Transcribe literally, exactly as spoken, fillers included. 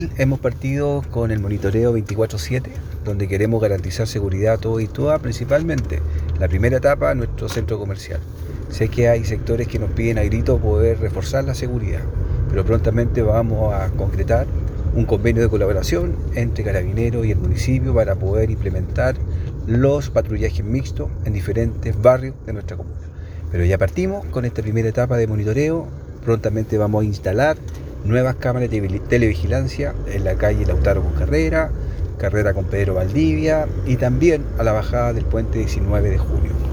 Hemos partido con el monitoreo veinticuatro siete, donde queremos garantizar seguridad a todos y todas, principalmente la primera etapa, nuestro centro comercial. Sé que hay sectores que nos piden a grito poder reforzar la seguridad, pero prontamente vamos a concretar un convenio de colaboración entre Carabineros y el municipio para poder implementar los patrullajes mixtos en diferentes barrios de nuestra comuna. Pero ya partimos con esta primera etapa de monitoreo. Prontamente vamos a instalar nuevas cámaras de televigilancia en la calle Lautaro con Carrera, Carrera con Pedro Valdivia y también a la bajada del puente diecinueve de junio.